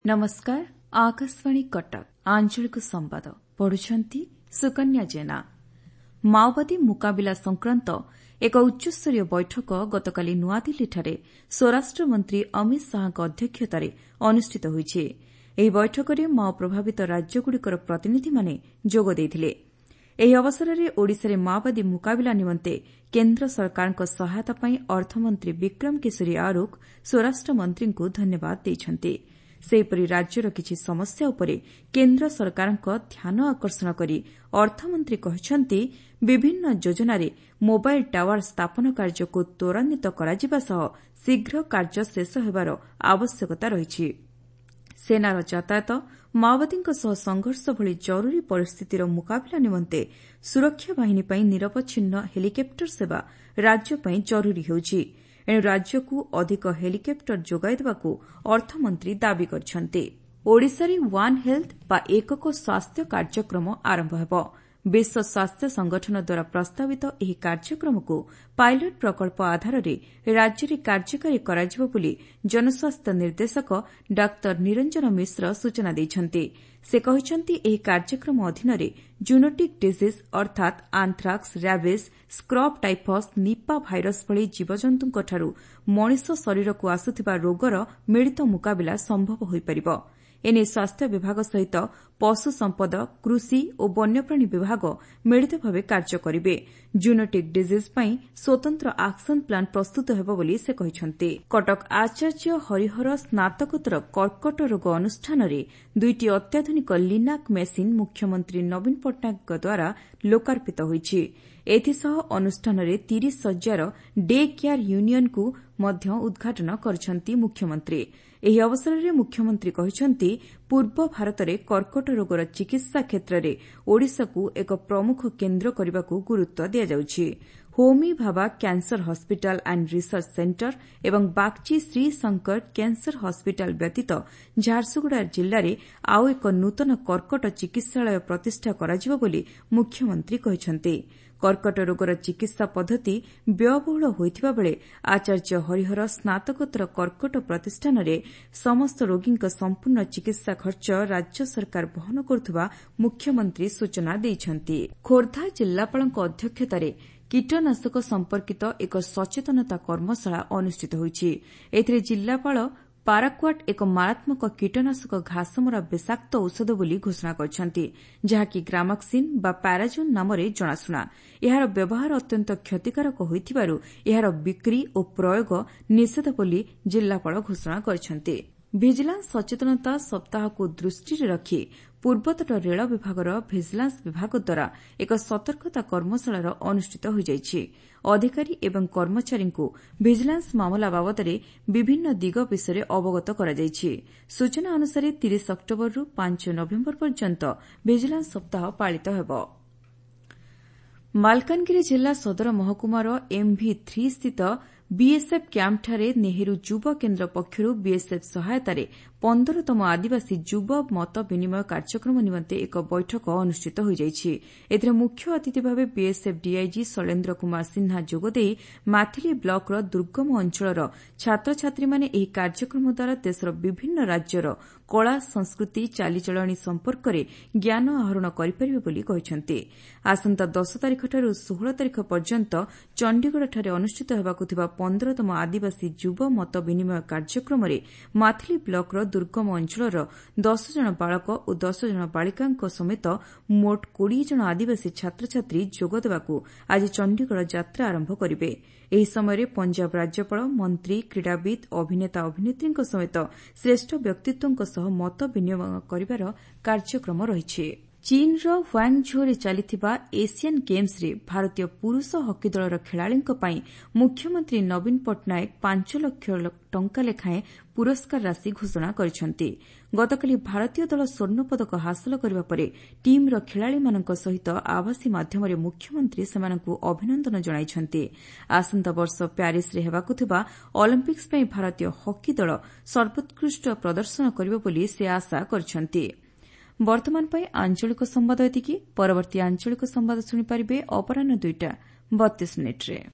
नमस्कार आकाशवाणी कटक आंचलिक संवाद पढ़ुछंती सुकन्या जेना। माओवादी मुकाबिला संक्रांत एक उच्चस्तरीय बैठक गतकाली नुआदिल्लीଠାରେ स्वराष्ट्र मंत्री अमित शाहଙ୍କ अध्यक्षताରେ अनुष्ठित ହୋଇଛି। ଏହି बैठकରେ माओ प्रभावित राज्यଗୁଡ଼ିକର प्रतिनिधिମାନେ ଯୋଗ ଦେଇଥିଲେ। ଏହି ଅବସରରେ ଓଡ଼ିଶାରେ ମାଓବାଦୀ ମୁକାବିଲା ନିମନ୍ତେ କେନ୍ଦ୍ର ସରକାରଙ୍କ ସହାୟତା ପାଇଁ ଅର୍ଥମନ୍ତ୍ରୀ ବିକ୍ରମ କେଶରୀ ଆରୁଖ ସ୍ୱରାଷ୍ଟ୍ର ମନ୍ତ୍ରୀଙ୍କୁ ଧନ୍ୟବାଦ ଦେଇଛନ୍ତି। ସେହିପରି ରାଜ୍ୟର କିଛି ସମସ୍ୟା ଉପରେ କେନ୍ଦ୍ର ସରକାରଙ୍କ ଧ୍ୟାନ ଆକର୍ଷଣ କରି ଅର୍ଥମନ୍ତ୍ରୀ କହିଛନ୍ତି ବିଭିନ୍ନ ଯୋଜନାରେ ମୋବାଇଲ୍ ଟାୱାର ସ୍ଥାପନ କାର୍ଯ୍ୟକୁ ତ୍ୱରାନ୍ୱିତ କରାଯିବା ସହ ଶୀଘ୍ର କାର୍ଯ୍ୟ ଶେଷ ହେବାର ଆବଶ୍ୟକତା ରହିଛି। ସେନାର ଯାତାୟତ ମାଓବାଦୀଙ୍କ ସହ ସଂଘର୍ଷ ଭଳି ଜରୁରୀ ପରିସ୍ଥିତିର ମୁକାବିଲା ନିମନ୍ତେ ସୁରକ୍ଷା ବାହିନୀ ପାଇଁ ନିରବଚ୍ଛିନ୍ନ ହେଲିକପ୍ଟର ସେବା ରାଜ୍ୟ ପାଇଁ ଜରୁରୀ ହେଉଛି। ଏଣୁ ରାଜ୍ୟକୁ ଅଧିକ ହେଲିକପ୍ଟର ଯୋଗାଇ ଦେବାକୁ ଅର୍ଥମନ୍ତ୍ରୀ ଦାବି କରିଛନ୍ତି। ଓଡ଼ିଶାରେ ୱାନ୍ ହେଲ୍ଥ ବା ଏକକ ସ୍ୱାସ୍ଥ୍ୟ କାର୍ଯ୍ୟକ୍ରମ ଆରମ୍ଭ ହେବ। ବିଶ୍ୱ ସ୍ୱାସ୍ଥ୍ୟ ସଂଗଠନ ଦ୍ୱାରା ପ୍ରସ୍ତାବିତ ଏହି କାର୍ଯ୍ୟକ୍ରମକୁ ପାଇଲଟ ପ୍ରକଳ୍ପ ଆଧାରରେ ରାଜ୍ୟରେ କାର୍ଯ୍ୟକାରୀ କରାଯିବ ବୋଲି ଜନସ୍ୱାସ୍ଥ୍ୟ ନିର୍ଦ୍ଦେଶକ ଡା ନିରଞ୍ଜନ ମିଶ୍ର ସୂଚନା ଦେଇଛନ୍ତି। ସେ କହିଛନ୍ତି ଏହି କାର୍ଯ୍ୟକ୍ରମ ଅଧୀନରେ ଜୁନୋଟିକ୍ ଡିଜିଜ୍ ଅର୍ଥାତ୍ anthrax, rabies, scrub typhus, Nipah virus ଭଳି ଜୀବଜନ୍ତୁଙ୍କଠାରୁ ମଣିଷ ଶରୀରକୁ ଆସୁଥିବା ରୋଗର ମିଳିତ ମୁକାବିଲା ସମ୍ଭବ ହୋଇପାରିବ। ଏନେଇ ସ୍ୱାସ୍ଥ୍ୟ ବିଭାଗ ସହିତ ପଶୁ ସମ୍ପଦ, କୃଷି ଓ ବନ୍ୟପ୍ରାଣୀ ବିଭାଗ ମିଳିତ ଭାବେ କାର୍ଯ୍ୟ କରିବେ। ଜୁନୋଟିକ୍ ଡିଜିଜ୍ ପାଇଁ ସ୍ୱତନ୍ତ୍ର ଆକ୍ସନ୍ ପ୍ଲାନ୍ ପ୍ରସ୍ତୁତ ହେବ ବୋଲି ସେ କହିଛନ୍ତି। କଟକ ଆଚାର୍ଯ୍ୟ ହରିହର ସ୍ନାତକୋତ୍ତର କର୍କଟ ରୋଗ ଅନୁଷ୍ଠାନରେ ଦୁଇଟି ଅତ୍ୟାଧୁନିକ ଲିନାକ୍ ମେସିନ୍ ମୁଖ୍ୟମନ୍ତ୍ରୀ ନବୀନ ପଟ୍ଟନାୟକଙ୍କ ଦ୍ୱାରା ଲୋକାର୍ପିତ ହୋଇଛି। ଏଥିସହ ଅନୁଷ୍ଠାନରେ 30 ଶଯ୍ୟାର ଡେ କେୟାର ୟୁନିୟନ୍କୁ ମଧ୍ୟ ଉଦ୍ଘାଟନ କରିଛନ୍ତି ମୁଖ୍ୟମନ୍ତ୍ରୀ। ଏହି ଅବସରରେ ମୁଖ୍ୟମନ୍ତ୍ରୀ କହିଛନ୍ତି ପୂର୍ବ ଭାରତରେ କର୍କଟ ରୋଗର ଚିକିତ୍ସା କ୍ଷେତ୍ରରେ ଓଡ଼ିଶାକୁ ଏକ ପ୍ରମୁଖ କେନ୍ଦ୍ର କରିବାକୁ ଗୁରୁତ୍ୱ ଦିଆଯାଉଛି। Homi Bhabha cancer hospital and research centre ଏବଂ ବାଗ୍ଚି ଶ୍ରୀ ଶଙ୍କର କ୍ୟାନ୍ସର ହସ୍ପିଟାଲ ବ୍ୟତୀତ ଝାରସୁଗୁଡ଼ା ଜିଲ୍ଲାରେ ଆଉ ଏକ ନୂତନ କର୍କଟ ଚିକିତ୍ସାଳୟ ପ୍ରତିଷ୍ଠା କରାଯିବ ବୋଲି ମୁଖ୍ୟମନ୍ତ୍ରୀ କହିଛନ୍ତି। କର୍କଟ ରୋଗର ଚିକିତ୍ସା ପଦ୍ଧତି ବ୍ୟୟବହୁଳ ହୋଇଥିବା ବେଳେ ଆଚାର୍ଯ୍ୟ ହରିହର ସ୍ନାତକୋତ୍ତର କର୍କଟ ପ୍ରତିଷ୍ଠାନରେ ସମସ୍ତ ରୋଗୀଙ୍କ ସମ୍ପୂର୍ଣ୍ଣ ଚିକିତ୍ସା ଖର୍ଚ୍ଚ ରାଜ୍ୟ ସରକାର ବହନ କରୁଥିବା ମୁଖ୍ୟମନ୍ତ୍ରୀ ସୂଚନା ଦେଇଛନ୍ତି। ଖୋର୍ଦ୍ଧା ଜିଲ୍ଲାପାଳଙ୍କ ଅଧ୍ୟକ୍ଷତାରେ କୀଟନାଶକ ସମ୍ପର୍କିତ ଏକ ସଚେତନତା କର୍ମଶାଳା ଅନୁଷ୍ଠିତ ହୋଇଛି। ଏଥିରେ ଜିଲ୍ଲାପାଳ ପାରାକ୍ୱାଟ୍ ଏକ ମାରାତ୍ମକ କୀଟନାଶକ ଘାସମରା ବିଷାକ୍ତ ଔଷଧ ବୋଲି ଘୋଷଣା କରିଛନ୍ତି, ଯାହାକି ଗ୍ରାମାକ୍ସିନ୍ ବା ପାରାଜୁନ୍ ନାମରେ ଜଣାଶୁଣା। ଏହାର ବ୍ୟବହାର ଅତ୍ୟନ୍ତ କ୍ଷତିକାରକ ହୋଇଥିବାରୁ ଏହାର ବିକ୍ରି ଓ ପ୍ରୟୋଗ ନିଷେଧ ବୋଲି ଜିଲ୍ଲାପାଳ ଘୋଷଣା କରିଛନ୍ତି। ଭିଜିଲାନ୍ସ ସଚେତନତା ସପ୍ତାହକୁ ଦୃଷ୍ଟିରେ ରଖି ପୂର୍ବତଟ ରେଳ ବିଭାଗର ଭିଜିଲାନ୍ସ ବିଭାଗ ଦ୍ୱାରା ଏକ ସତର୍କତା କର୍ମଶାଳାର ଅନୁଷ୍ଠିତ ହୋଇଯାଇଛି। ଅଧିକାରୀ ଏବଂ କର୍ମଚାରୀଙ୍କୁ ଭିଜିଲାନ୍ସ ମାମଲା ବାବଦରେ ବିଭିନ୍ନ ଦିଗ ବିଷୟରେ ଅବଗତ କରାଯାଇଛି। ସୂଚନା ଅନୁସାରେ 30 ଅକ୍ଟୋବରରୁ 5 ନଭେମ୍ବର ପର୍ଯ୍ୟନ୍ତ ଭିଜିଲାନ୍ସ ସପ୍ତାହ ପାଳିତ ହେବ। ମାଲକାନଗିରି ଜିଲ୍ଲା ସଦର ମହକୁମାର MV3 ସ୍ଥିତ ବିଏସ୍ଏଫ୍ କ୍ୟାମ୍ପଠାରେ ନେହେରୁ ଯୁବ କେନ୍ଦ୍ର ପକ୍ଷରୁ ବିଏସ୍ଏଫ୍ ସହାୟତାରେ 15ତମ ଆଦିବାସୀ ଯୁବ ମତ ବିନିମୟ କାର୍ଯ୍ୟକ୍ରମ ନିମନ୍ତେ ଏକ ବୈଠକ ଅନୁଷ୍ଠିତ ହୋଇଯାଇଛି। ଏଥିରେ ମୁଖ୍ୟ ଅତିଥି ଭାବେ ବିଏସ୍ଏଫ୍ ଡିଆଇଜି ଶୈଳେନ୍ଦ୍ର କୁମାର ସିହ୍ନା ଯୋଗଦେଇ ମାଥିଲି ବ୍ଲକର ଦୁର୍ଗମ ଅଞ୍ଚଳର ଛାତ୍ରଛାତ୍ରୀମାନେ ଏହି କାର୍ଯ୍ୟକ୍ରମ ଦ୍ୱାରା ଦେଶର ବିଭିନ୍ନ ରାଜ୍ୟର କଳା, ସଂସ୍କୃତି, ଚାଲିଚଳଣି ସମ୍ପର୍କରେ ଜ୍ଞାନ ଆହରଣ କରିପାରିବେ ବୋଲି କହିଛନ୍ତି। ଆସନ୍ତା 10 ତାରିଖଠାରୁ 16 ତାରିଖ ପର୍ଯ୍ୟନ୍ତ ଚଣ୍ଡିଗଡ଼ଠାରେ ଅନୁଷ୍ଠିତ ହେବାକୁ ଥିବା 15ତମ ଆଦିବାସୀ ଯୁବ ମତ ବିନିମୟ କାର୍ଯ୍ୟକ୍ରମରେ ମାଥିଲି ବ୍ଲକର ଦୁର୍ଗମ ଅଞ୍ଚଳର 10 ଜଣ ବାଳକ ଓ 10 ଜଣ ବାଳିକାଙ୍କ ସମେତ ମୋଟ 20 ଜଣ ଆଦିବାସୀ ଛାତ୍ରଛାତ୍ରୀ ଯୋଗଦେବାକୁ ଆଜି ଚଣ୍ଡିଗଡ଼ ଯାତ୍ରା ଆରମ୍ଭ କରିବେ। ଏହି ସମୟରେ ପଞ୍ଜାବ ରାଜ୍ୟପାଳ, ମନ୍ତ୍ରୀ, କ୍ରୀଡ଼ାବିତ୍, ଅଭିନେତା ଅଭିନେତ୍ରୀଙ୍କ ସମେତ ଶ୍ରେଷ୍ଠ ବ୍ୟକ୍ତିତ୍ୱଙ୍କ ସହ ମତ ବିନିମୟ କରିବାର କାର୍ଯ୍ୟକ୍ରମ ରହିଛି। ଚୀନ୍ର ହ୍ୱାଙ୍ଗଝୋରେ ଚାଲିଥିବା ଏସିଆନ୍ ଗେମ୍ସରେ ଭାରତୀୟ ପୁରୁଷ ହକି ଦଳର ଖେଳାଳିଙ୍କ ପାଇଁ ମୁଖ୍ୟମନ୍ତ୍ରୀ ନବୀନ ପଟ୍ଟନାୟକ 5 ଲକ୍ଷ ଟଙ୍କା ଲେଖାଏଁ ପୁରସ୍କାର ରାଶି ଘୋଷଣା କରିଛନ୍ତି। ଗତକାଲି ଭାରତୀୟ ଦଳ ସ୍ୱର୍ଣ୍ଣପଦକ ହାସଲ କରିବା ପରେ ଟିମ୍ର ଖେଳାଳିମାନଙ୍କ ସହିତ ଆଭାସୀ ମାଧ୍ୟମରେ ମୁଖ୍ୟମନ୍ତ୍ରୀ ସେମାନଙ୍କୁ ଅଭିନନ୍ଦନ ଜଣାଇଛନ୍ତି। ଆସନ୍ତା ବର୍ଷ ପ୍ୟାରିସ୍ରେ ହେବାକୁ ଥିବା ଅଲିମ୍ପିକ୍ସ ପାଇଁ ଭାରତୀୟ ହକି ଦଳ ସର୍ବୋତ୍କୃଷ୍ଟ ପ୍ରଦର୍ଶନ କରିବ ବୋଲି ସେ ଆଶା କରିଛନ୍ତି। ବର୍ତ୍ତମାନ ପାଇଁ ଆଞ୍ଚଳିକ ସମ୍ବାଦ ଏତିକି। ପରବର୍ତ୍ତୀ ଆଞ୍ଚଳିକ ସମ୍ବାଦ ଶୁଣିପାରିବେ ଅପରାହ୍ନ 2ଟା 32 ମିନିଟ୍ରେ।